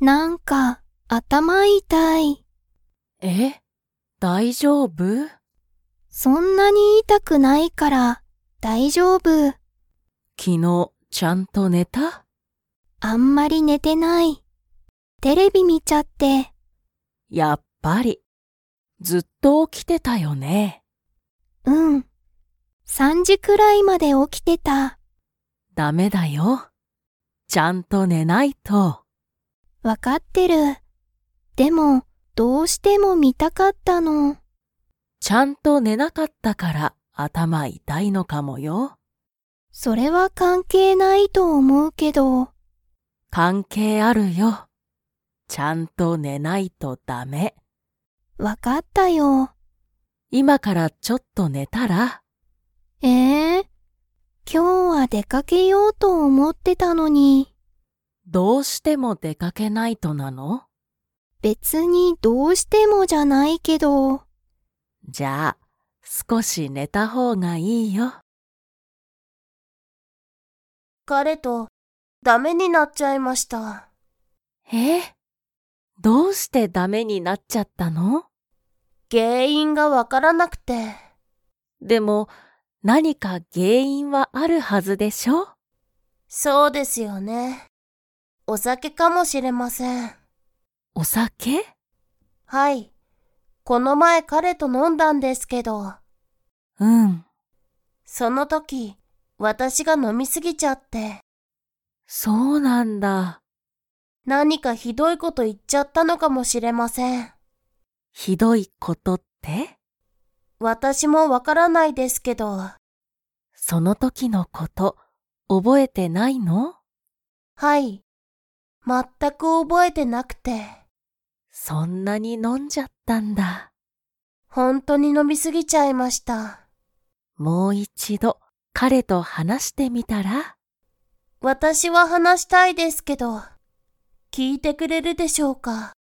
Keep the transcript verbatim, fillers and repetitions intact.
なんか頭痛い。 え、大丈夫？ そんなに痛くないから大丈夫。 昨日ちゃんと寝た？ あんまり寝てない。テレビ見ちゃって。 やっぱり、ずっと起きてたよね。 うん。さんじくらいまで起きてた。 ダメだよ。ちゃんと寝ないと。 わかってる。でも、どうしても見たかったの。 ちゃんと寝なかったから頭痛いのかもよ。 それは関係ないと思うけど。 関係あるよ。ちゃんと寝ないとダメ。 わかったよ。 今からちょっと寝たら？ えー、今日は出かけようと思ってたのに。 どうしても出かけないとなの？ 別にどうしてもじゃないけど。 じゃあ、少し寝た方がいいよ。 彼とダメになっちゃいました。 え？どうしてダメになっちゃったの？ 原因がわからなくて。 でも、何か原因はあるはずでしょ？ そうですよね。お酒かもしれません。 お酒？ はい。この前彼と飲んだんですけど。 うん。 その時、私が飲みすぎちゃって。 そうなんだ。 何かひどいこと言っちゃったのかもしれません。 ひどいことって？ 私もわからないですけど。 その時のこと、覚えてないの？ はい。全く覚えてなくて。 そんなに飲んじゃったんだ。 本当に飲みすぎちゃいました。 もう一度彼と話してみたら？ 私は話したいですけど、聞いてくれるでしょうか？